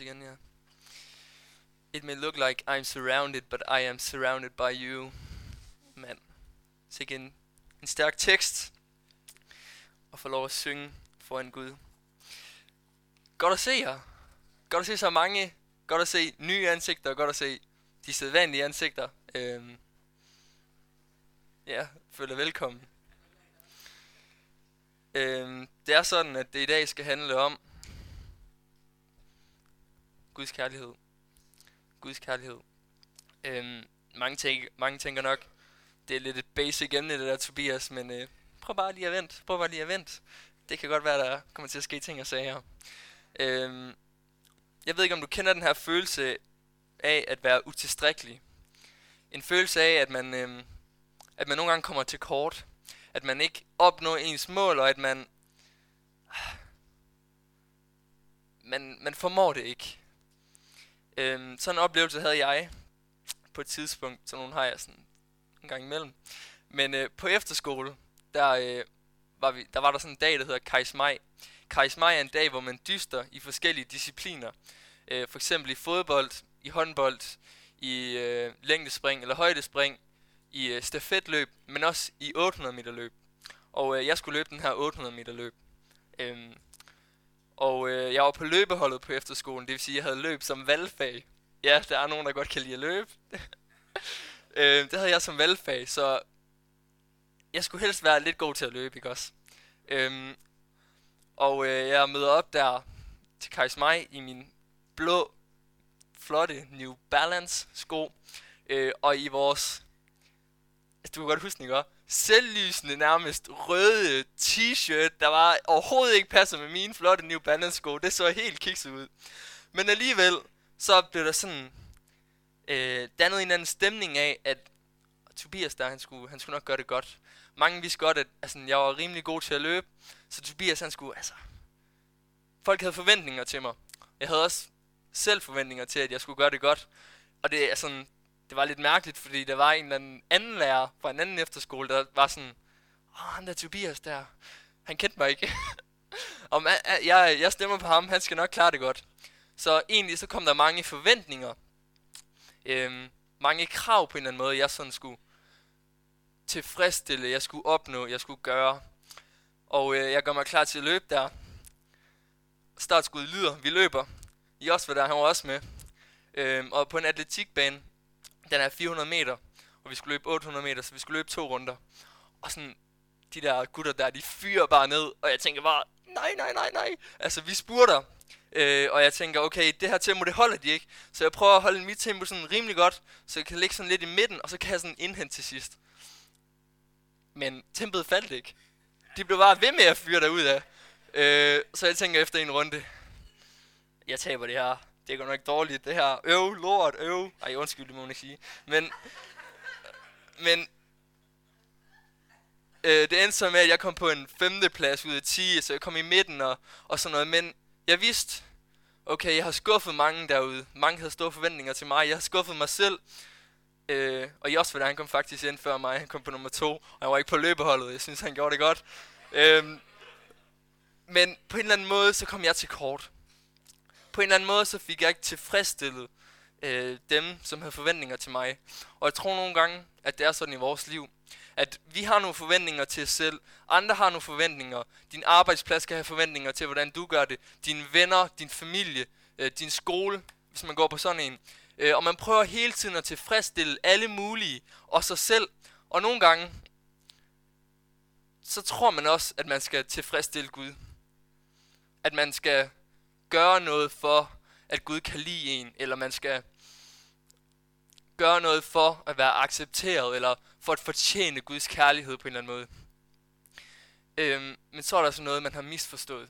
igen, ja. It may look like I'm surrounded, but I am surrounded by you. Mand. Sikke en stærk tekst. Og få lov at synge foran Gud. Godt at se jer. Godt at se så mange. Godt at se nye ansigter. Godt at se de sædvanlige ansigter. Ja, føler velkommen. Det er sådan, at det i dag skal handle om Guds kærlighed. Guds kærlighed. Mange tænker nok, det er lidt et basic emne, det der, Tobias, men prøv bare lige at vente. Det kan godt være, der kommer til at ske ting og sager. Jeg ved ikke, om du kender den her følelse af at være utilstrækkelig. En følelse af, at man nogle gange kommer til kort. At man ikke opnår ens mål, og at man formår det ikke. Sådan en oplevelse havde jeg på et tidspunkt, så nogen har jeg sådan en gang imellem. Men på efterskole, der var der sådan en dag, der hedder Kajs Maj. Kajs Maj er en dag, hvor man dyster i forskellige discipliner. For eksempel i fodbold, i håndbold, i længdespring eller højdespring, i stafetløb, men også i 800 meter løb. Og jeg skulle løbe den her 800 meter løb. Jeg var på løbeholdet på efterskolen, det vil sige, at jeg havde løb som valgfag. Ja, der er nogen, der godt kan lide at løbe. Det havde jeg som valgfag, så jeg skulle helst være lidt god til at løbe, ikke også? Jeg møder op der til Kajs Maj i min blå, flotte New Balance sko. Og i vores, du kan godt huske den, ikke også? Selvlysende, nærmest røde t-shirt, der var overhovedet ikke passet med mine flotte New Balance sko. Det så helt kikset ud. Men alligevel, så blev der sådan dannet en anden stemning af, at Tobias der, han skulle nok gøre det godt. Mange vidste godt, at jeg var rimelig god til at løbe, så Tobias han skulle, folk havde forventninger til mig. Jeg havde også selv forventninger til, at jeg skulle gøre det godt. Og det er sådan, det var lidt mærkeligt, fordi der var en eller anden lærer fra en anden efterskole, der var sådan, han der Tobias der, han kendte mig ikke. Og jeg stemmer på ham, han skal nok klare det godt. Så egentlig så kom der mange forventninger, mange krav på en eller anden måde, jeg sådan skulle tilfredsstille, jeg skulle opnå, jeg skulle gøre. Og jeg gør mig klar til at løbe der. Startskuddet lyder, vi løber. I også var der, han var også med. Og på en atletikbane, den er 400 meter, og vi skulle løbe 800 meter, så vi skulle løbe 2 runder. Og sådan, de der gutter der, de fyrer bare ned, og jeg tænker bare, nej. Vi spurter, og jeg tænker, okay, det her tempo, det holder de ikke. Så jeg prøver at holde mit tempo sådan rimelig godt, så jeg kan ligge sådan lidt i midten, og så kan jeg sådan indhente til sidst. Men tempoet faldt ikke. De blev bare ved med at fyre derudad. Så jeg tænker efter en runde, jeg taber det her. Det går nok ikke dårligt, det her. Lort. Ej, undskyld, det må man ikke sige. Men det endte så med, at jeg kom på en 5. plads ud af 10, så jeg kom i midten og sådan noget. Men jeg vidste, okay, jeg har skuffet mange derude. Mange havde store forventninger til mig. Jeg har skuffet mig selv. Og Jos, han kom faktisk ind før mig. Han kom på nummer 2, og jeg var ikke på løbeholdet. Jeg synes, han gjorde det godt. Men på en eller anden måde, så kom jeg til kort. På en eller anden måde, så fik jeg ikke tilfredsstillet dem, som havde forventninger til mig. Og jeg tror nogle gange, at det er sådan i vores liv, at vi har nogle forventninger til os selv. Andre har nogle forventninger. Din arbejdsplads kan have forventninger til, hvordan du gør det. Dine venner, din familie, din skole, hvis man går på sådan en. Og man prøver hele tiden at tilfredsstille alle mulige, og sig selv. Og nogle gange, så tror man også, at man skal tilfredsstille Gud. At man skal gøre noget for, at Gud kan lide en, eller man skal gøre noget for at være accepteret, eller for at fortjene Guds kærlighed på en eller anden måde. Men så er der så noget, man har misforstået.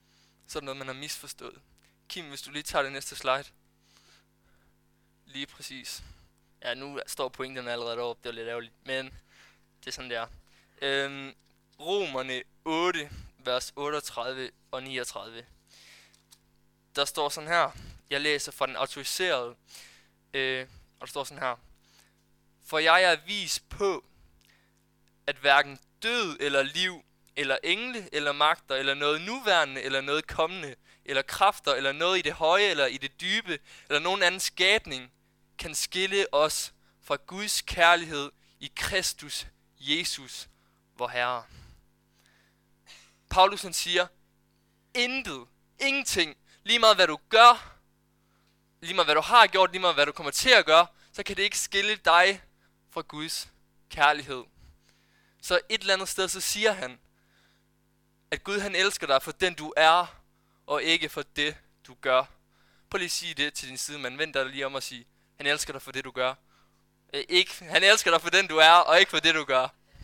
Kim, hvis du lige tager det næste slide. Lige præcis. Ja, nu står pointerne allerede deroppe, det er lidt ærgerligt, men det er sådan, det er. Romerne 8, vers 38 og 39. Der står sådan her, jeg læser fra den autoriserede, og der står sådan her. For jeg er vis på, at hverken død eller liv, eller engle, eller magter, eller noget nuværende, eller noget kommende, eller kræfter, eller noget i det høje, eller i det dybe, eller nogen anden skabning, kan skille os fra Guds kærlighed i Kristus Jesus, vor Herre. Paulus han siger, intet, ingenting, lige meget hvad du gør, lige meget hvad du har gjort, lige meget hvad du kommer til at gøre, så kan det ikke skille dig fra Guds kærlighed. Så et eller andet sted, så siger han, at Gud han elsker dig for den du er, og ikke for det du gør. Prøv lige at sige det til din sidemand. Vend dig lige om og sige, han elsker dig for det du gør. Ikke, han elsker dig for den du er, og ikke for det du gør.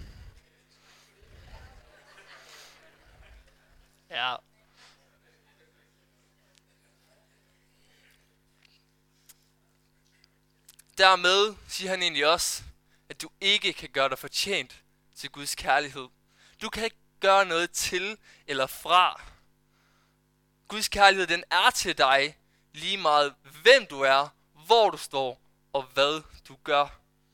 Ja. Dermed siger han egentlig også, at du ikke kan gøre dig fortjent til Guds kærlighed. Du kan ikke gøre noget til eller fra. Guds kærlighed, den er til dig, lige meget hvem du er, hvor du står og hvad du gør.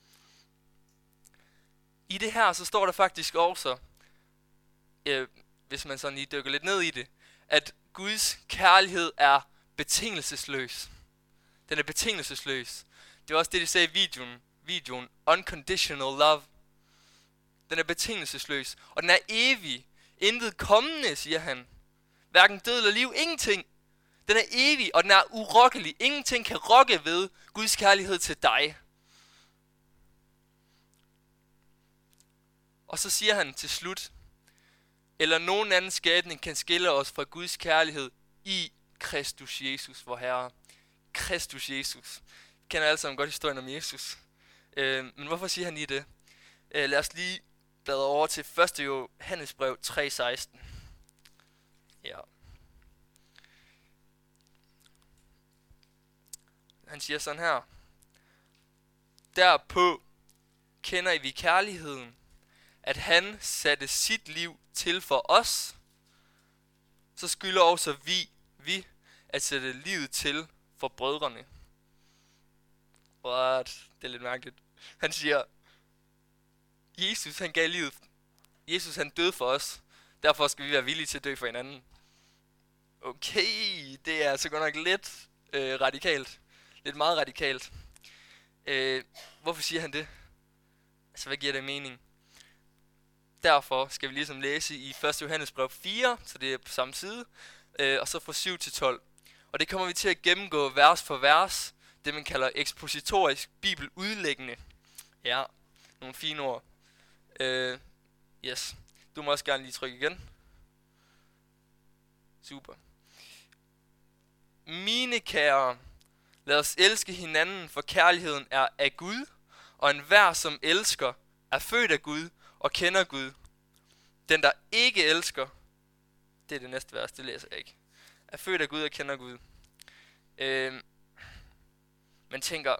I det her, så står der faktisk også, hvis man sådan lige dykker lidt ned i det, at Guds kærlighed er betingelsesløs. Den er betingelsesløs. Det var også det, de sagde i videoen. Unconditional love. Den er betingelsesløs. Og den er evig. Intet kommende, siger han. Hverken død eller liv. Ingenting. Den er evig, og den er urokkelig. Ingenting kan rokke ved Guds kærlighed til dig. Og så siger han til slut, eller nogen anden skabning kan skille os fra Guds kærlighed i Kristus Jesus, vor Herre. Kristus Jesus. Vi kender alle sammen godt historien om Jesus. Men hvorfor siger han lige det? Lad os lige bladre over til 1. Johannesbrev 3:16. Ja. Han siger sådan her. Derpå kender vi kærligheden, at han satte sit liv til for os, så skylder også vi at sætte livet til for brødrene. What? Det er lidt mærkeligt. Han siger, Jesus han gav livet. Jesus han døde for os. Derfor skal vi være villige til at dø for hinanden. Okay, det er altså godt nok lidt radikalt. Lidt meget radikalt. Hvorfor siger han det? Altså, hvad giver det mening? Derfor skal vi ligesom læse i 1. Johannesbrev 4, så det er på samme side, og så fra 7 til 12. Og det kommer vi til at gennemgå vers for vers, det man kalder ekspositorisk bibeludlæggende. Ja, nogle fine ord. Yes, du må også gerne lige trykke igen. Super. Mine kære, lad os elske hinanden, for kærligheden er af Gud, og enhver som elsker er født af Gud og kender Gud. Den der ikke elsker, det er det næste vers, det læser jeg ikke, er født af Gud og kender Gud. Man tænker,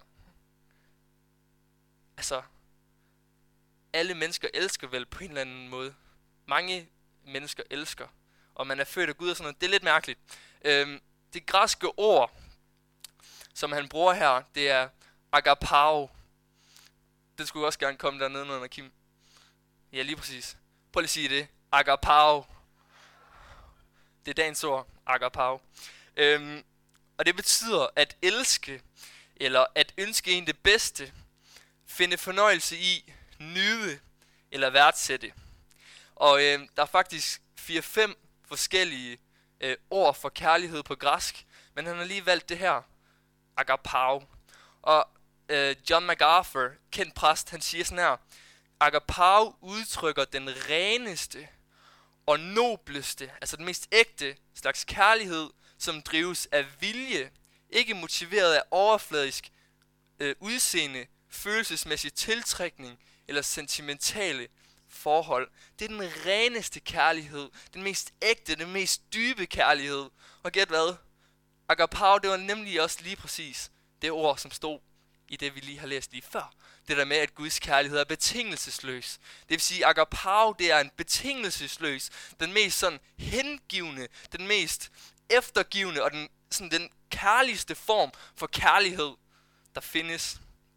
altså, alle mennesker elsker vel på en eller anden måde. Mange mennesker elsker, og man er født af Gud og sådan noget. Det er lidt mærkeligt. Det græske ord, som han bruger her, det er agapao. Det skulle også gerne komme dernede under Kim. Ja, lige præcis. Prøv lige at sige det. Agapao. Det er dagens ord. Agapao. Og det betyder at elske, eller at ønske en det bedste, finde fornøjelse i, nyde eller værdsætte. Og der er faktisk 4-5 forskellige ord for kærlighed på græsk, men han har lige valgt det her. Agapao. Og John MacArthur, kendt præst, han siger sådan her. Agapao udtrykker den reneste og nobleste, altså den mest ægte slags kærlighed, som drives af vilje, ikke motiveret af overfladisk udseende, følelsesmæssig tiltrækning eller sentimentale forhold. Det er den reneste kærlighed, den mest ægte, den mest dybe kærlighed. Og gæt hvad? Agapao, det var nemlig også lige præcis det ord, som stod i det, vi lige har læst lige før. Det der med, at Guds kærlighed er betingelsesløs. Det vil sige, agapao, det er en betingelsesløs, den mest sådan hengivne, den mest eftergivende og den kærligste form for kærlighed, der findes.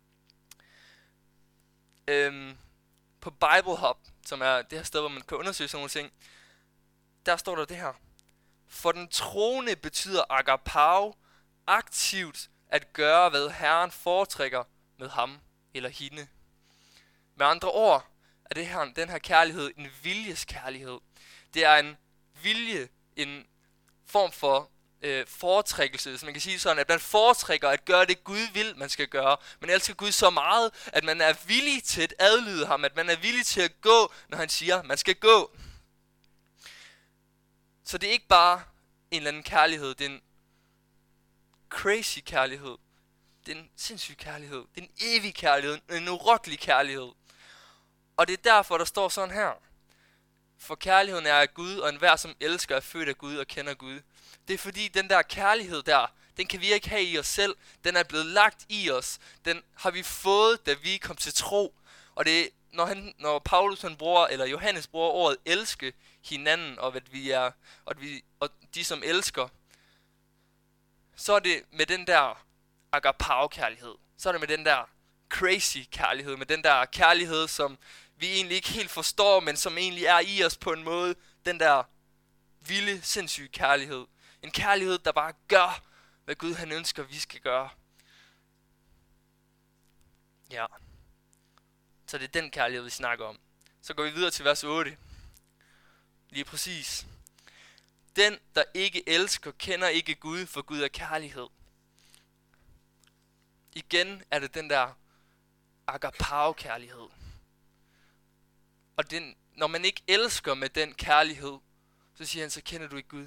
På Bible Hub, som er det her sted, hvor man kan undersøge sådan nogle ting, der står der det her. For den troende betyder agapao aktivt at gøre, hvad Herren foretrækker med ham eller hende. Med andre ord er den her kærlighed en viljeskærlighed. Det er en vilje, en form for foretrækkelse, så man kan sige sådan, at man foretrækker at gøre det Gud vil, man skal gøre. Man elsker Gud så meget, at man er villig til at adlyde ham, at man er villig til at gå, når han siger, man skal gå. Så det er ikke bare en eller anden kærlighed, det er en crazy kærlighed. Det er en sindssyg kærlighed. Det er en evig kærlighed, en urokkelig kærlighed. Og det er derfor, der står sådan her. For kærligheden er af Gud, og enhver som elsker er født af Gud og kender Gud. Det er fordi den der kærlighed der, den kan vi ikke have i os selv. Den er blevet lagt i os. Den har vi fået, da vi kom til tro. Og det er, når Paulus han bruger, eller Johannes bruger ordet elske hinanden, og at vi er, og de som elsker, så er det med den der agapao-kærlighed. Så er det med den der crazy kærlighed, med den der kærlighed, som vi egentlig ikke helt forstår, men som egentlig er i os på en måde. Den der vilde, sindssyge kærlighed. En kærlighed, der bare gør, hvad Gud han ønsker, vi skal gøre. Ja. Så det er den kærlighed, vi snakker om. Så går vi videre til vers 8. Lige præcis. Den, der ikke elsker, kender ikke Gud, for Gud er kærlighed. Igen er det den der agapao-kærlighed. Og når man ikke elsker med den kærlighed, så siger han, så kender du ikke Gud.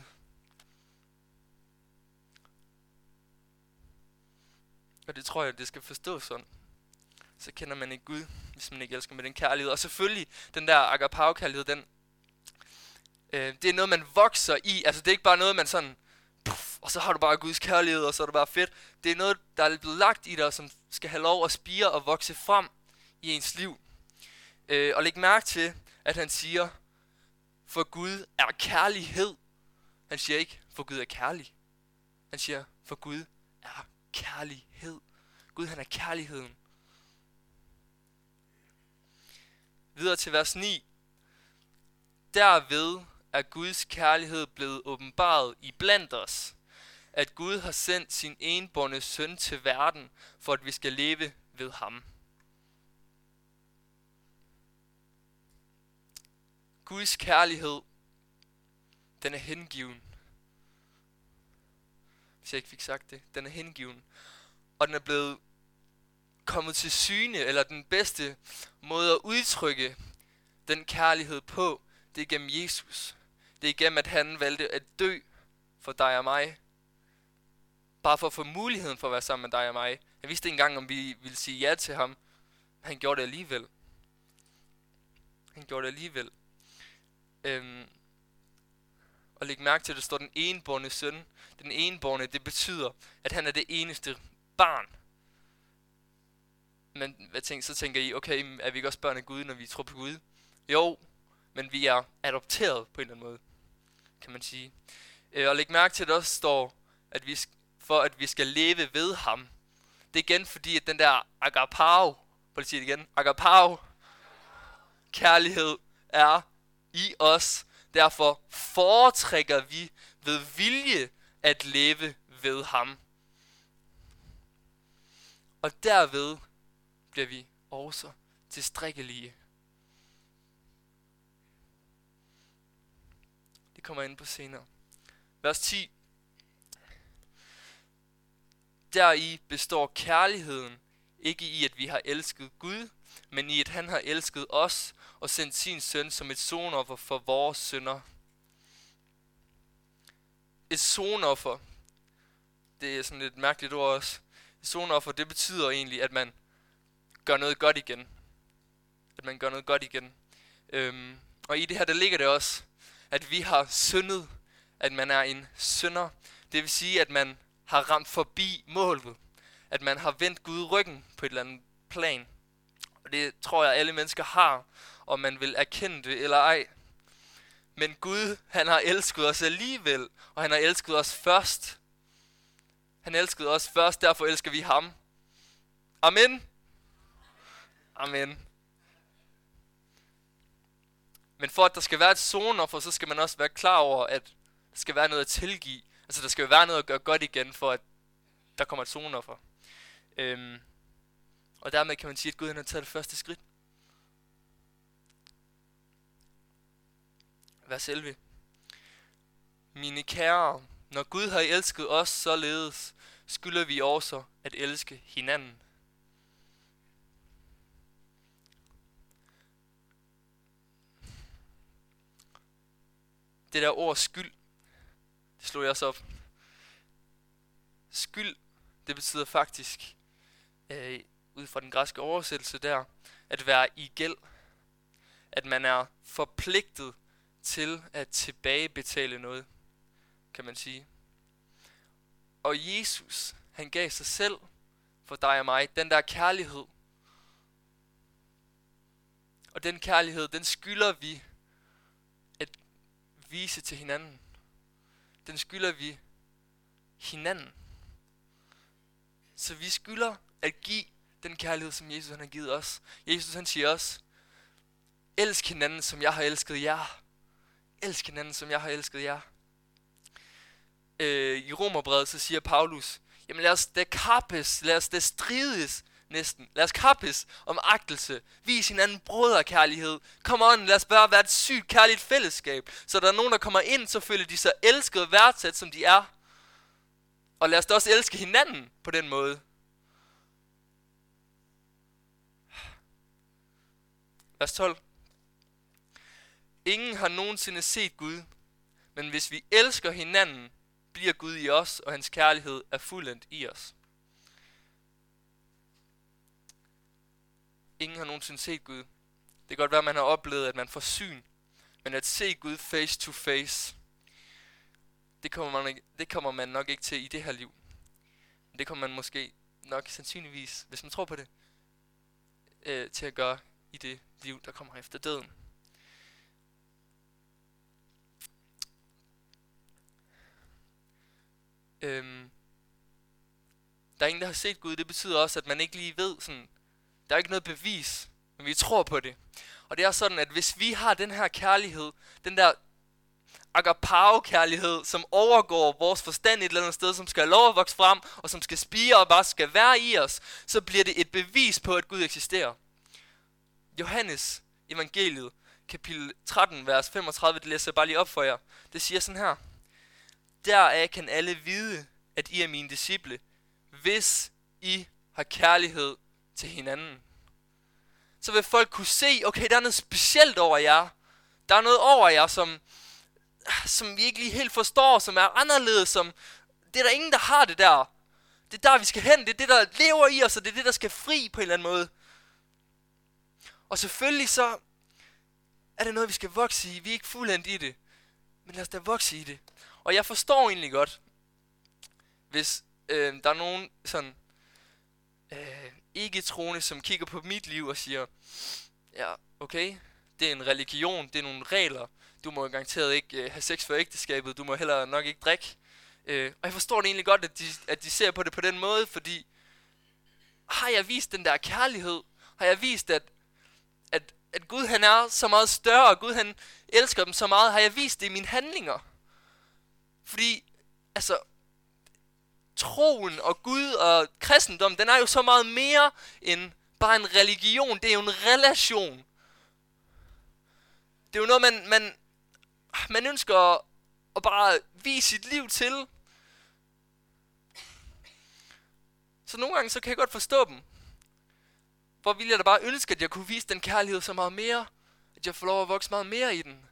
Og det tror jeg, det skal forstås sådan. Så kender man ikke Gud, hvis man ikke elsker med den kærlighed. Og selvfølgelig, den der agapao-kærlighed, det er noget, man vokser i. Altså det er ikke bare noget, man sådan, og så har du bare Guds kærlighed, og så er det bare fedt. Det er noget, der er blevet lagt i dig, som skal have lov at spire og vokse frem i ens liv. Og læg mærke til, at han siger, for Gud er kærlighed. Han siger ikke, for Gud er kærlig. Han siger, for Gud er kærlighed. Gud han er kærligheden. Videre til vers 9. Derved er Guds kærlighed blevet åbenbaret i blandt os, at Gud har sendt sin enbårne søn til verden, for at vi skal leve ved ham. Guds kærlighed, den er hengiven. Hvis jeg ikke fik sagt det, den er hengiven. Og den er blevet kommet til syne, eller den bedste måde at udtrykke den kærlighed på, det er gennem Jesus. Det er gennem, at han valgte at dø for dig og mig. Bare for at få muligheden for at være sammen med dig og mig. Jeg vidste ikke engang, om vi ville sige ja til ham. Han gjorde det alligevel. Han gjorde det alligevel. Og læg mærke til, at der står den enbårne søn. Den enbårne, det betyder, at han er det eneste barn. Men så tænker I, okay, er vi ikke også børn af Gud, når vi tror på Gud? Jo, men vi er adopteret på en eller anden måde, kan man sige. Og læg mærke til, at der også står, at for at vi skal leve ved ham. Det er igen fordi, at den der agapao, prøv at sige det igen, agapao, kærlighed er i os. Derfor foretrækker vi ved vilje at leve ved ham. Og derved bliver vi også tilstrækkelige. Det kommer ind på senere. Vers 10. Deri består kærligheden ikke i, at vi har elsket Gud, men i, at han har elsket os og sendt sin søn som et sonoffer for vores synder. Et sonoffer, det er sådan et mærkeligt ord også. Et sonoffer, det betyder egentlig, at man gør noget godt igen. At man gør noget godt igen. Og i det her, der ligger det også, at vi har syndet, at man er en synder. Det vil sige, at man har ramt forbi målet. At man har vendt Gud ryggen på et eller andet plan. Og det tror jeg, alle mennesker har, om man vil erkende det eller ej. Men Gud, han har elsket os alligevel, og han har elsket os først. Han elskede os først, derfor elsker vi ham. Amen. Amen. Men for at der skal være et sonoffer, så skal man også være klar over, at der Der skal være noget at tilgive. Altså der skal jo være noget at gøre godt igen, for at der kommer et sonoffer. Og dermed kan man sige, at Gud han har taget det første skridt. Vers 11. Mine kære, når Gud har elsket os således, skylder vi også at elske hinanden. Det der ord skyld, det slog jeg også op. Skyld, det betyder faktisk, ud fra den græske oversættelse der, at være i gæld. At man er forpligtet til at tilbagebetale noget, kan man sige. Og Jesus, han gav sig selv for dig og mig, den der kærlighed. Og den kærlighed, den skylder vi at vise til hinanden. Den skylder vi hinanden. Så vi skylder at give den kærlighed, som Jesus han har givet os. Jesus han siger også, elsk hinanden, som jeg har elsket jer. Elsk hinanden, som jeg har elsket jer. I Romerbrevet, så siger Paulus, jamen lad os da kappes, lad os da strides næsten. Lad os kappes om agtelse. Vis hinanden broderkærlighed. Kom on, lad os bare være et sygt kærligt fællesskab. Så der er nogen, der kommer ind, så føler de sig elsket og værdsat, som de er. Og lad os da også elske hinanden på den måde. Vers 12. Ingen har nogensinde set Gud, men hvis vi elsker hinanden, bliver Gud i os, og hans kærlighed er fuldendt i os. Ingen har nogensinde set Gud. Det kan godt være, at man har oplevet, at man får syn, men at se Gud face to face, det kommer man nok ikke til i det her liv. Det kommer man måske nok sandsynligvis, hvis man tror på det, til at gøre i det liv, der kommer efter døden. Der er ingen, der har set Gud. Det betyder også, at man ikke lige ved sådan, der er ikke noget bevis, men vi tror på det. Og det er sådan, at hvis vi har den her kærlighed, den der agapao-kærlighed, som overgår vores forstand et eller andet sted, som skal have lov at vokse frem, og som skal spire og bare skal være i os, så bliver det et bevis på, at Gud eksisterer. Johannes evangeliet, kapitel 13, vers 35, det læser jeg bare lige op for jer. Det siger sådan her. Deraf kan alle vide, at I er mine disciple, hvis I har kærlighed til hinanden. Så vil folk kunne se, okay, der er noget specielt over jer. Der er noget over jer, som vi ikke lige helt forstår, som er anderledes, det er der ingen, der har det der. Det er der, vi skal hen, det er det, der lever i os, og det er det, der skal fri på en eller anden måde. Og selvfølgelig så er det noget, vi skal vokse i. Vi er ikke fuldendt i det, men lad os da vokse i det. Og jeg forstår egentlig godt, hvis der er nogen sådan ikke-troende, som kigger på mit liv og siger, ja, okay, det er en religion, det er nogle regler, du må garanteret ikke have sex for ægteskabet, du må heller nok ikke drikke. Og jeg forstår det egentlig godt, at de ser på det på den måde, fordi har jeg vist den der kærlighed? Har jeg vist, at Gud han er så meget større, og Gud han elsker dem så meget? Har jeg vist det i mine handlinger? Fordi, altså, troen og Gud og kristendom, den er jo så meget mere end bare en religion. Det er jo en relation. Det er jo noget, man ønsker at bare vise sit liv til. Så nogle gange, så kan jeg godt forstå dem. Hvor ville jeg da bare ønske, at jeg kunne vise den kærlighed så meget mere. At jeg får lov at vokse meget mere i den.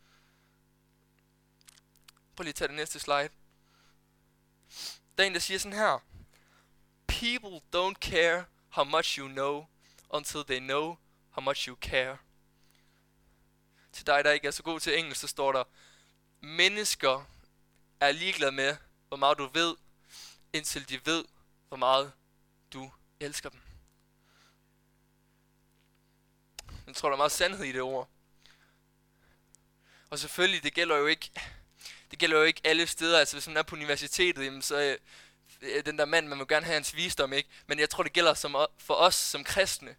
Prøv lige at tage det næste slide. Der er en, der siger sådan her. People don't care how much you know, until they know how much you care. Til dig, der ikke er så god til engelsk, så står der, mennesker er ligeglade med, hvor meget du ved, indtil de ved, hvor meget du elsker dem. Jeg tror, der er meget sandhed i det ord. Og selvfølgelig, det gælder jo ikke alle steder. Altså hvis man er på universitetet, jamen, så den der mand, man må gerne have hans visdom, ikke? Men jeg tror, det gælder for os som kristne.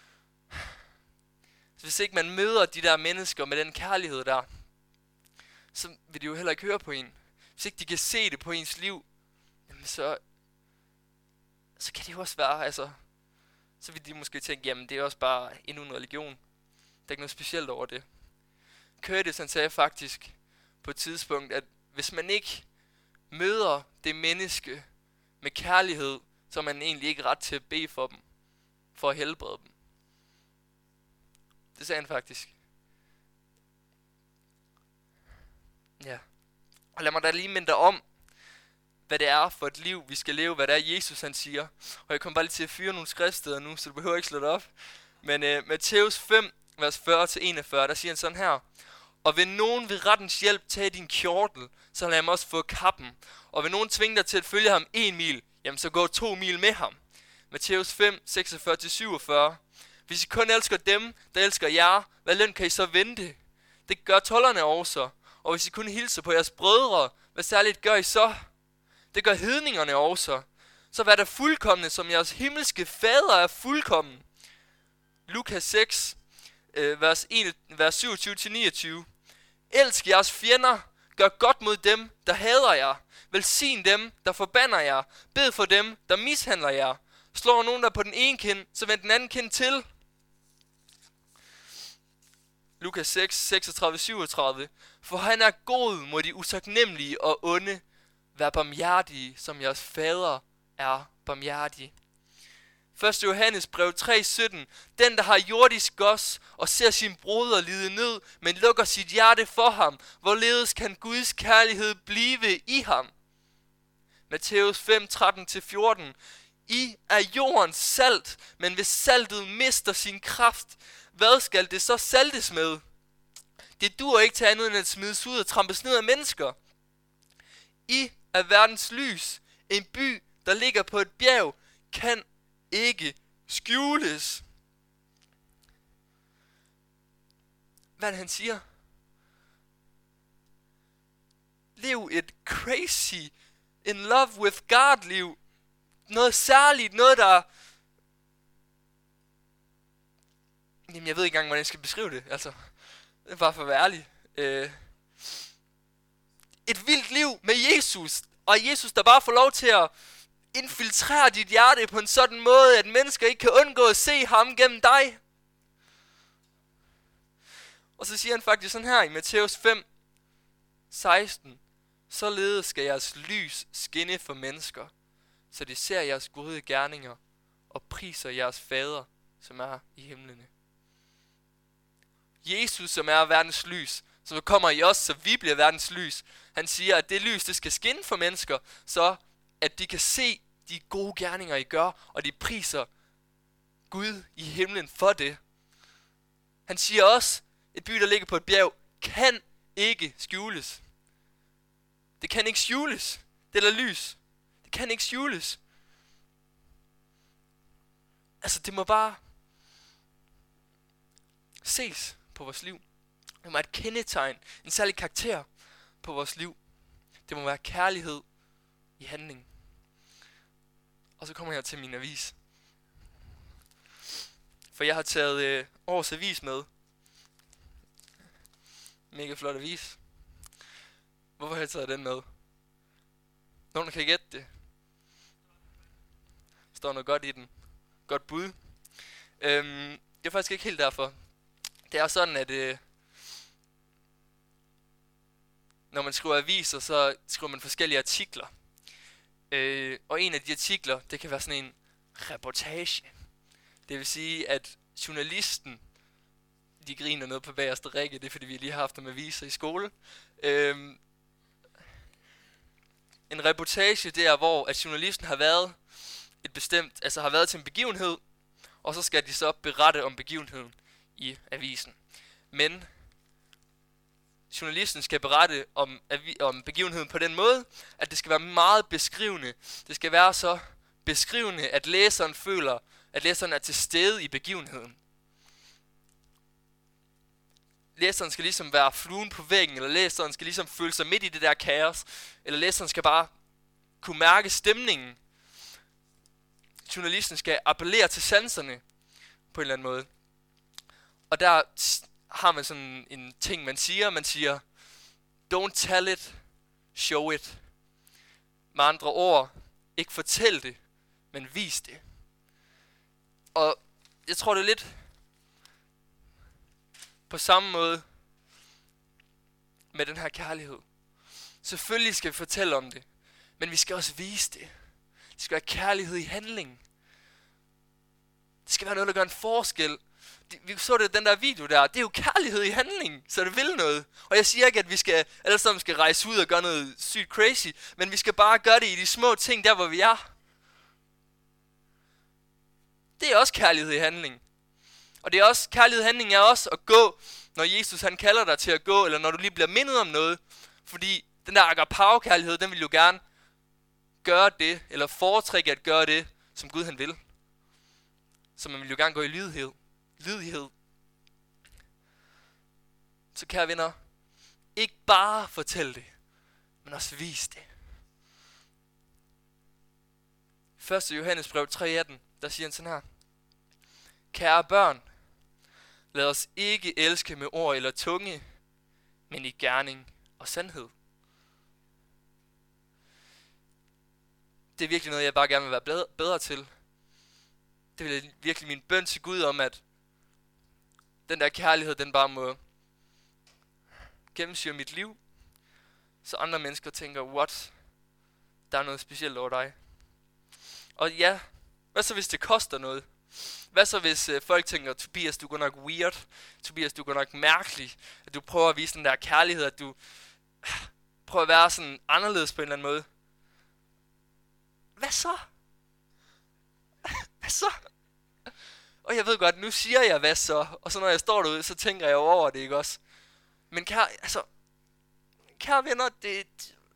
Så hvis ikke man møder de der mennesker med den kærlighed der, så vil de jo heller ikke høre på en. Hvis ikke de kan se det på ens liv, jamen så kan det jo også være, altså, så vil de måske tænke, jamen det er også bare endnu en religion. Der er ikke noget specielt over det. Curtis han sagde faktisk på et tidspunkt, at hvis man ikke møder det menneske med kærlighed, så er man egentlig ikke ret til at bede for dem, for at helbrede dem. Det sagde han faktisk. Ja. Og lad mig da lige minde dig om, hvad det er for et liv, vi skal leve, hvad det er, Jesus han siger. Og jeg kommer bare lige til at fyre nogle skriftsteder nu, så du behøver ikke slå det op. Men Matthæus 5, vers 40-41, der siger han sådan her. Og vil nogen ved rettens hjælp tage din kjortel, så lad ham også få kappen. Og vil nogen tvinge dig til at følge ham 1 mil, jamen så gå 2 mil med ham. Matthæus 5, 46-47. Hvis I kun elsker dem, der elsker jer, hvad løn kan I så vente? Det gør tolderne også. Og hvis I kun hilser på jeres brødre, hvad særligt gør I så? Det gør hedningerne også. Så vær der fuldkomne, som jeres himmelske fader er fuldkommen. Lukas 6, vers 27-29. Elsk jeres fjender, gør godt mod dem, der hader jer. Velsign dem, der forbander jer. Bed for dem, der mishandler jer. Slår nogen der på den ene kind, så vend den anden kind til. Lukas 6, 36-37. For han er god mod de utaknemmelige og onde. Vær barmhjertige, som jeres fader er barmhjertig. 1. Johannes brev 3:17. Den, der har jordisk gods og ser sin broder lide nød, men lukker sit hjerte for ham, hvorledes kan Guds kærlighed blive i ham? Matthæus 5, 13-14. I er jordens salt, men hvis saltet mister sin kraft, hvad skal det så saltes med? Det duer ikke til andet end at smides ud og trampes ned af mennesker. I er verdens lys. En by, der ligger på et bjerg, kan ikke skjules. Hvad han siger? Lev et crazy, in love with God liv. Noget særligt, noget der... Jamen jeg ved ikke engang, hvordan jeg skal beskrive det, altså. Det er bare for at være ærlig. Et vildt liv med Jesus, og Jesus der bare får lov til at infiltrere dit hjerte på en sådan måde, at mennesker ikke kan undgå at se ham gennem dig. Og så siger han faktisk sådan her i Matthæus 5, 16. Således skal jeres lys skinne for mennesker, så de ser jeres gode gerninger og priser jeres fader, som er i himlene. Jesus, som er verdens lys, så kommer i os, så vi bliver verdens lys. Han siger, at det lys, det skal skinne for mennesker, så at de kan se de gode gerninger, I gør, og de priser Gud i himlen for det. Han siger også, et by, der ligger på et bjerg, kan ikke skjules. Det kan ikke skjules. Det der lys. Det kan ikke skjules. Altså, det må bare ses på vores liv. Det må være et kendetegn, en særlig karakter på vores liv. Det må være kærlighed i handling. Og så kommer jeg til min avis. For jeg har taget årets avis med. Mega flot avis. Hvorfor har jeg taget den med? Nogen kan gætte det. Står noget godt i den. Godt bud. Det er faktisk ikke helt derfor. Det er sådan, at når man skriver aviser, så skriver man forskellige artikler. Og en af de artikler, det kan være sådan en reportage. Det vil sige, at journalisten, de griner noget på bagerste række, det er fordi vi lige har haft dem aviser i skole. En reportage, det er, hvor at journalisten har været har været til en begivenhed, og så skal de så berette om begivenheden i avisen. Men journalisten skal berette om begivenheden på den måde, at det skal være meget beskrivende. Det skal være så beskrivende, at læseren føler, at læseren er til stede i begivenheden. Læseren skal ligesom være fluen på væggen, eller læseren skal ligesom føle sig midt i det der kaos, eller læseren skal bare kunne mærke stemningen. Journalisten skal appellere til sanserne på en eller anden måde. Og der har man sådan en ting, man siger, Don't tell it, show it. Med andre ord, ikke fortæl det, men vis det. Og jeg tror, det er lidt på samme måde med den her kærlighed. Selvfølgelig skal vi fortælle om det, men vi skal også vise det. Det skal være kærlighed i handling. Det skal være noget, der gør en forskel. Vi så det den der video der. Det er jo kærlighed i handling, så det vil noget. Og jeg siger ikke, at vi skal alle sammen skal rejse ud og gøre noget sygt crazy, men vi skal bare gøre det i de små ting, der hvor vi er. Det er også kærlighed i handling. Og det er også, kærlighed i handling er også at gå, når Jesus han kalder dig til at gå, eller når du lige bliver mindet om noget. Fordi den der agapao-kærlighed, den vil jo gerne gøre det, eller foretrække at gøre det, som Gud han vil. Så man vil jo gerne gå i lydighed. Så kære venner, ikke bare fortæl det, men også vis det. 1. Johannes brev 3:18, der siger han sådan her. Kære børn, lad os ikke elske med ord eller tunge, men i gerning og sandhed. Det er virkelig noget, jeg bare gerne vil være bedre til. Det er virkelig min bøn til Gud om, at den der kærlighed, den bare må gennemsyre mit liv, så andre mennesker tænker, what? Der er noget specielt over dig. Og ja, hvad så hvis det koster noget? Hvad så hvis folk tænker, Tobias, du er godt nok weird, Tobias, du er godt nok mærkelig, at du prøver at vise den der kærlighed, at du prøver at være sådan anderledes på en eller anden måde. Hvad så? Hvad så? Og jeg ved godt, nu siger jeg hvad så, og så når jeg står derude, så tænker jeg over det, ikke også? Men kære venner, det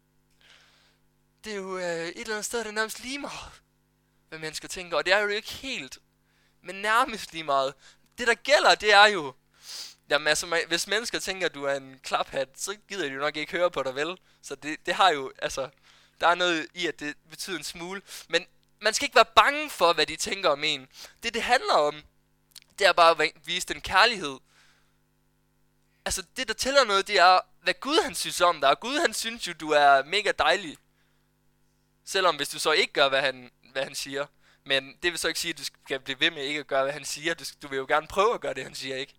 er jo et eller andet sted, det er nærmest lige meget, hvad mennesker tænker. Og det er jo ikke helt, men nærmest lige meget. Det der gælder, det er jo, jamen altså, hvis mennesker tænker, at du er en klaphat, så gider de jo nok ikke høre på dig, vel? Så det har jo, altså, der er noget i, at det betyder en smule. Men man skal ikke være bange for, hvad de tænker om en. Det handler om, det er bare at vise den kærlighed. Altså, det der tæller noget, det er, hvad Gud han synes om dig. Og Gud han synes jo, du er mega dejlig. Selvom hvis du så ikke gør, hvad han siger. Men det vil så ikke sige, at du skal blive ved med ikke at gøre, hvad han siger. Du vil jo gerne prøve at gøre det, han siger, ikke?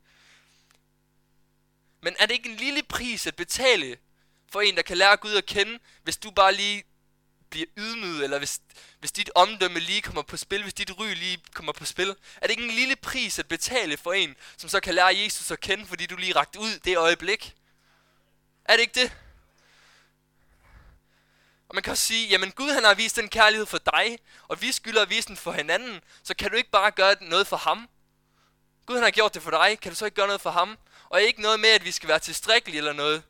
Men er det ikke en lille pris at betale for en, der kan lære Gud at kende, hvis du bare lige bliver ydmyget, eller hvis dit omdømme lige kommer på spil, hvis dit ry lige kommer på spil? Er det ikke en lille pris at betale for en, som så kan lære Jesus at kende, fordi du lige rakte ud det øjeblik? Er det ikke det? Og man kan også sige, jamen Gud han har vist den kærlighed for dig, og vi skylder at vise den for hinanden, så kan du ikke bare gøre noget for ham. Gud han har gjort det for dig, kan du så ikke gøre noget for ham? Og ikke noget med, at vi skal være tilstrækkelige eller noget.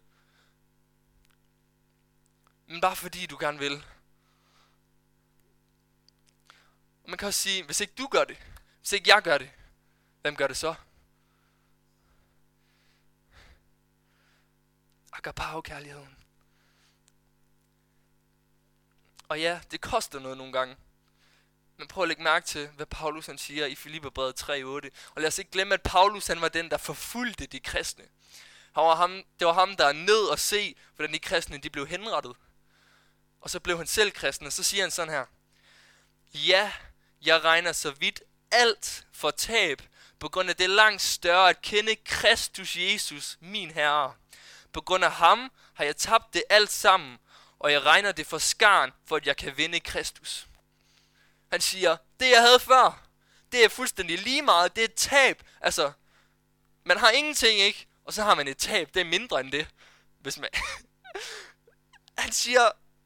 Men bare fordi du gerne vil. Og man kan også sige, hvis ikke du gør det, hvis ikke jeg gør det, hvem gør det så? Agapao-kærligheden. Og ja, det koster noget nogle gange. Men prøv at lægge mærke til, hvad Paulus han siger i Filipperbrevet 3:8. Og lad os ikke glemme, at Paulus han var den, der forfulgte de kristne. Det var ham, der er ned og se, hvordan de kristne de blev henrettet. Og så blev han selv kristen, og så siger han sådan her. Ja, jeg regner så vidt alt for tab, på grund af det langt større at kende Kristus Jesus, min Herre. På grund af ham har jeg tabt det alt sammen, og jeg regner det for skarn, for at jeg kan vinde Kristus. Han siger, det jeg havde før, det er fuldstændig lige meget, det er et tab. Altså, man har ingenting, ikke? Og så har man et tab, det er mindre end det. Hvis man han siger,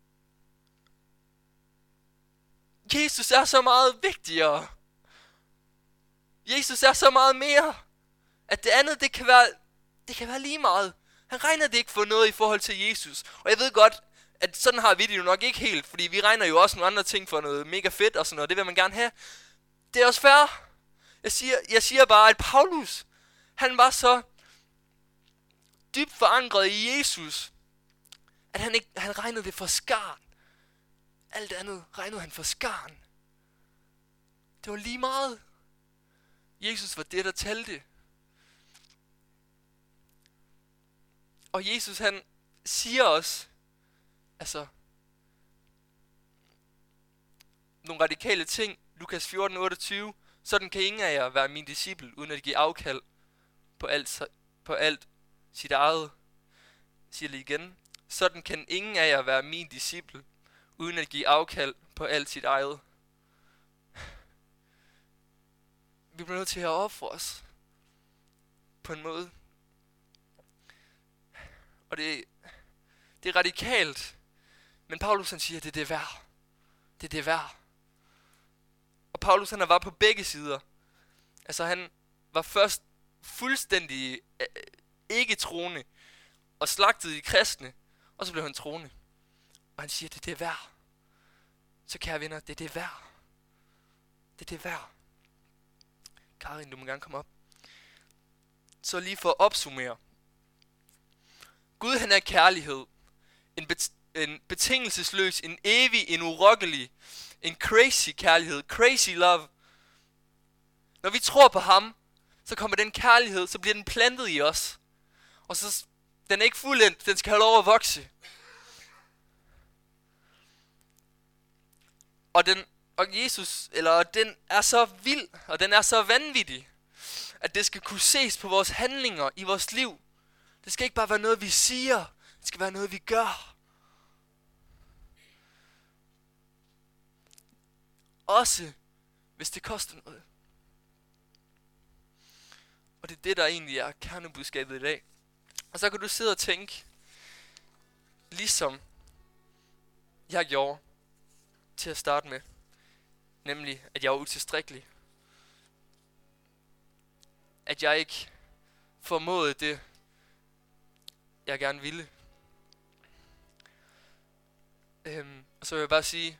Jesus er så meget vigtigere. Jesus er så meget mere, at det andet, det kan være lige meget. Han regner det ikke for noget i forhold til Jesus. Og jeg ved godt, at sådan har vi det jo nok ikke helt, fordi vi regner jo også nogle andre ting for noget mega fedt og sådan noget. Det vil man gerne have. Det er også fair. Jeg siger bare, at Paulus, han var så dybt forankret i Jesus, at han regnede det for skarn. Alt andet regnede han for skarn. Det var lige meget. Jesus var det, der talte. Og Jesus, han siger os, altså, nogle radikale ting. Lukas 14:28. Sådan kan ingen af jer være min disciple, uden at give afkald på alt sit eget. Siger det igen. Sådan kan ingen af jer være min disciple, uden at give afkald på alt sit eget. Vi bliver nødt til at ofre os på en måde. Og det er radikalt. Men Paulus han siger, det er værd. Det er værd. Og Paulus han var på begge sider. Altså han var først fuldstændig ikke troende og slagtede de kristne, og så blev han troende. Og han siger, det er værd. Så kære venner, det er værd. Det er værd. Karin, du må gerne komme op. Så lige for at opsummere. Gud han er kærlighed. En betingelsesløs, en evig, en urokkelig, en crazy kærlighed. Crazy love. Når vi tror på ham, så kommer den kærlighed, så bliver den plantet i os. Og så, den er ikke fuldendt, den skal have lov at vokse. Og Jesus, eller den er så vild, og den er så vanvittig, at det skal kunne ses på vores handlinger i vores liv. Det skal ikke bare være noget, vi siger. Det skal være noget, vi gør. Også hvis det koster noget. Og det er det, der egentlig er kernebudskabet i dag. Og så kan du sidde og tænke, ligesom jeg gjorde til at starte med. Nemlig, at jeg var utilstrækkelig. At jeg ikke formåede det, jeg gerne ville. Og så vil jeg bare sige,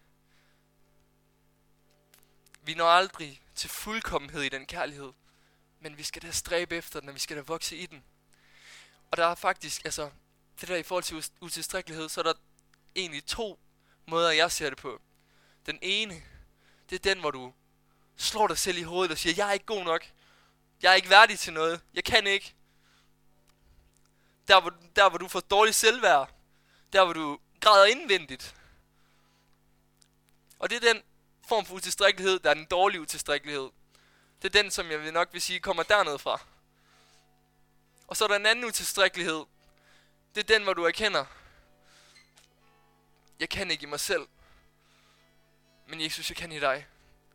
vi når aldrig til fuldkommenhed i den kærlighed. Men vi skal da stræbe efter den, og vi skal da vokse i den. Og der er faktisk, altså, det der i forhold til utilstrækkelighed, så er der egentlig 2 måder, jeg ser det på. Den ene, det er den, hvor du slår dig selv i hovedet og siger, jeg er ikke god nok. Jeg er ikke værdig til noget. Jeg kan ikke. Der hvor du får dårligt selvværd. Der hvor du græder indvendigt. Og det er den form for utilstrækkelighed, der er den dårlige utilstrækkelighed. Det er den, som jeg nok vil sige, kommer dernede fra. Og så er der en anden utilstrækkelighed. Det er den, hvor du erkender, jeg kan ikke i mig selv. Men Jesus, jeg kan i dig.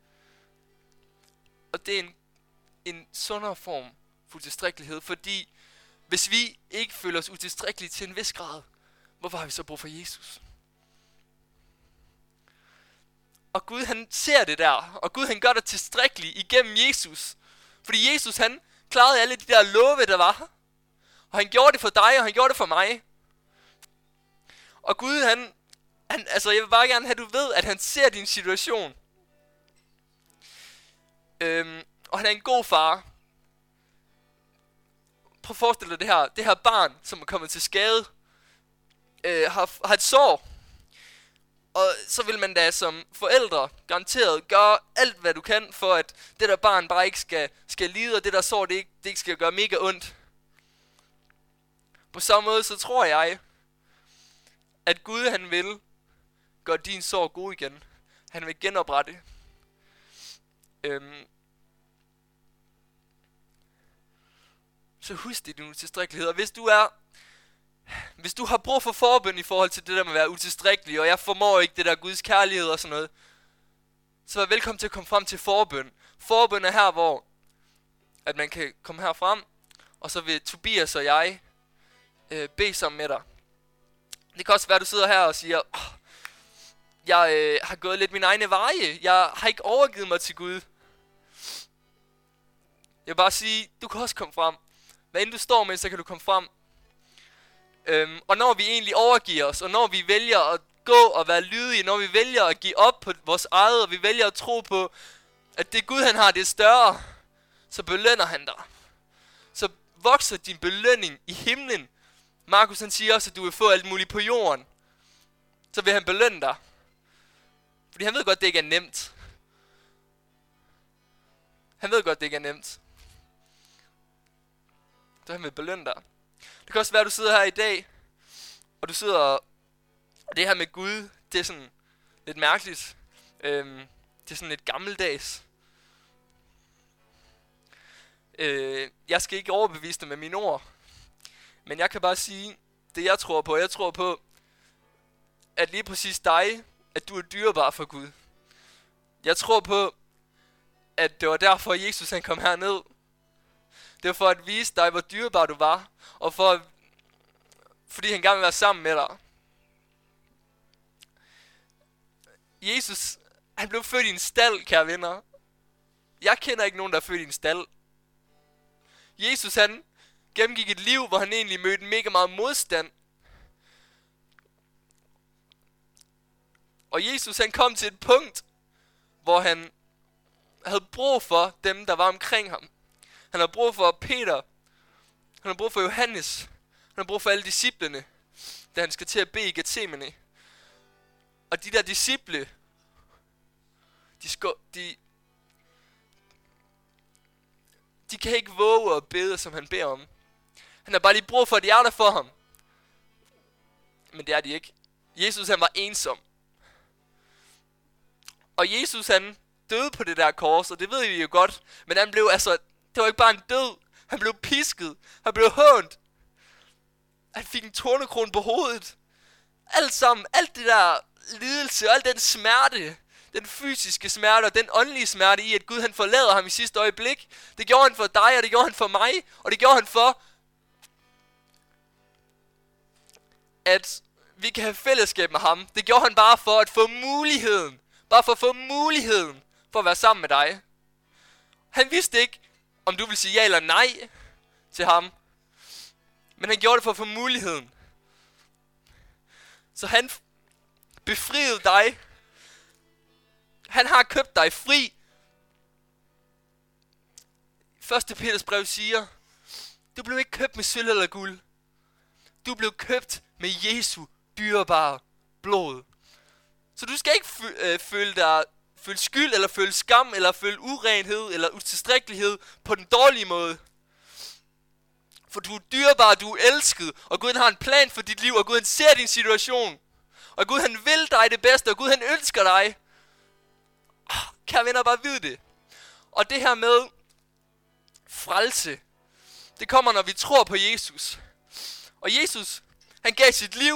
Og det er en sundere form for utilstrækkelighed, fordi hvis vi ikke føler os utilstrækkelige til en vis grad, hvorfor har vi så brug for Jesus? Og Gud han ser det der, og Gud han gør det tilstrækkeligt igennem Jesus. Fordi Jesus han klarede alle de der love, der var. Og han gjorde det for dig, og han gjorde det for mig. Og Gud han altså jeg vil bare gerne have, at du ved, at han ser din situation. Og han er en god far. Prøv at forestille dig det her barn, som er kommet til skade, har et sår. Og så vil man da som forældre garanteret gøre alt, hvad du kan, for at det der barn bare ikke skal lide, og det der sår, det ikke skal gøre mega ondt. På samme måde, så tror jeg, at Gud han vil gøre din sår god igen. Han vil genoprette. Så husk det, din utilstrækkelighed. Og hvis du har brug for forbøn i forhold til det der med at være utilstrækkelig, og jeg formår ikke det der Guds kærlighed og sådan noget, så er velkommen til at komme frem til forbøn. Forbøn er her, hvor at man kan komme her frem, og så vil Tobias og jeg bede sammen med dig. Det kan også være, at du sidder her og siger, jeg har gået lidt mine egne veje. Jeg har ikke overgivet mig til Gud. Jeg vil bare sige, du kan også komme frem. Hvad end du står med, så kan du komme frem. Og når vi egentlig overgiver os, og når vi vælger at gå og være lydige, når vi vælger at give op på vores eget, og vi vælger at tro på, at det Gud han har, det er større, så belønner han dig. Så vokser din belønning i himlen. Markus han siger også, at du vil få alt muligt på jorden. Så vil han belønne dig. Fordi han ved godt, det ikke er nemt. Han ved godt, det ikke er nemt. Så han vil belønne dig. Det kan også være, at du sidder her i dag, og du sidder og det her med Gud, det er sådan lidt mærkeligt. Det er sådan lidt gammeldags. Jeg skal ikke overbevise dig med mine ord, men jeg kan bare sige det jeg tror på. Jeg tror på, at lige præcis dig, at du er dyrebar for Gud. Jeg tror på, at det var derfor Jesus han kom herned. Det var for at vise dig, hvor dyrebar du var, og fordi han gerne vil være sammen med dig. Jesus, han blev født i en stald, kære venner. Jeg kender ikke nogen, der er født i en stald. Jesus, han gennemgik et liv, hvor han egentlig mødte mega meget modstand. Og Jesus, han kom til et punkt, hvor han havde brug for dem, der var omkring ham. Han havde brug for Peter. Han havde brug for Johannes. Han havde brug for alle disciplene, da han skal til at bede i Gethsemane. Og de der disciple, de kan ikke våge at bede, som han beder om. Han har bare lige brug for, at de er der for ham. Men det er de ikke. Jesus, han var ensom. Og Jesus, han døde på det der kors, og det ved vi jo godt. Men han blev det var ikke bare en død. Han blev pisket. Han blev hånt. Han fik en tornekrone på hovedet. Alt sammen, alt det der lidelse, og al den smerte, den fysiske smerte og den åndelige smerte i, at Gud han forlader ham i sidste øjeblik. Det gjorde han for dig, og det gjorde han for mig, og det gjorde han for, at vi kan have fællesskab med ham. Det gjorde han bare for at få muligheden, for at være sammen med dig. Han vidste ikke, om du vil sige ja eller nej til ham, men han gjorde det for at få muligheden. Så han befriede dig. Han har købt dig fri. 1. Peters brev siger, du blev ikke købt med sølv eller guld. Du blev købt med Jesu dyrebare blod. Så du skal ikke føle skyld, eller føle skam, eller føle urenhed, eller utilstrækkelighed på den dårlige måde. For du er dyrebar, du er elsket, og Gud har en plan for dit liv, og Gud han ser din situation. Og Gud han vil dig det bedste, og Gud han ønsker dig. Kære venner, bare vide det. Og det her med frelse, det kommer når vi tror på Jesus. Og Jesus, han gav sit liv.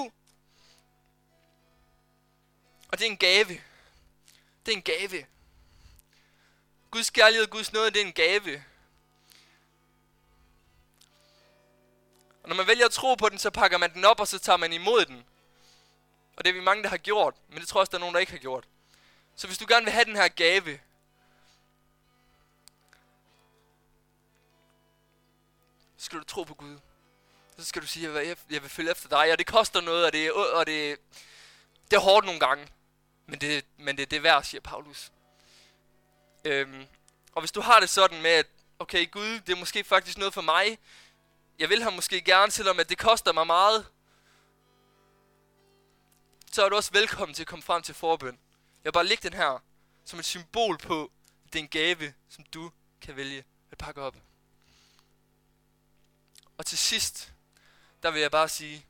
Og det er en gave. Det er en gave. Guds kærlighed, Guds nåde, det er en gave. Og når man vælger at tro på den, så pakker man den op, og så tager man imod den. Og det er vi mange, der har gjort. Men det tror jeg også, der er nogen, der ikke har gjort. Så hvis du gerne vil have den her gave, så skal du tro på Gud. Så skal du sige, at jeg vil følge efter dig. Og det koster noget, og det er hårdt nogle gange. Men det er værd, siger Paulus. Og hvis du har det sådan med, at okay, Gud, det er måske faktisk noget for mig. Jeg vil ham måske gerne, selvom at det koster mig meget. Så er du også velkommen til at komme frem til forbøn. Jeg vil bare lægge den her som et symbol på, at det er en gave, som du kan vælge at pakke op. Og til sidst, der vil jeg bare sige,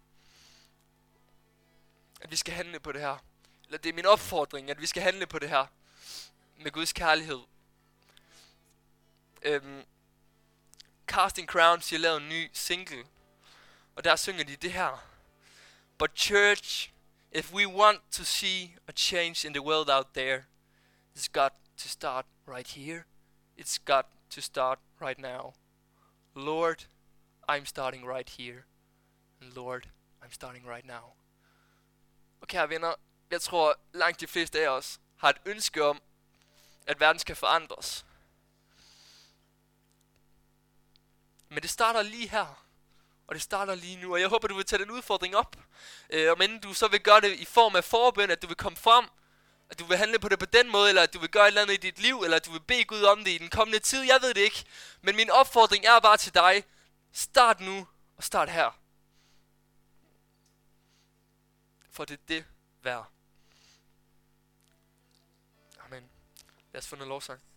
at vi skal handle på det her. Eller det er min opfordring, at vi skal handle på det her. Med Guds kærlighed. Casting Crowns, de har lavet en ny single. Og der synger de det her. But church, if we want to see a change in the world out there, it's got to start right here. It's got to start right now. Lord, I'm starting right here. And Lord, I'm starting right now. Og kære venner, jeg tror langt de fleste af os har et ønske om, at verden skal forandres. Men det starter lige her. Og det starter lige nu. Og jeg håber, du vil tage den udfordring op. Om inden du så vil gøre det i form af forbøn, at du vil komme frem, at du vil handle på det på den måde, eller at du vil gøre et eller andet i dit liv, eller at du vil bede Gud om det i den kommende tid. Jeg ved det ikke. Men min opfordring er bare til dig. Start nu, og start her. For det er det værd. Amen. Lad os få noget lovsang.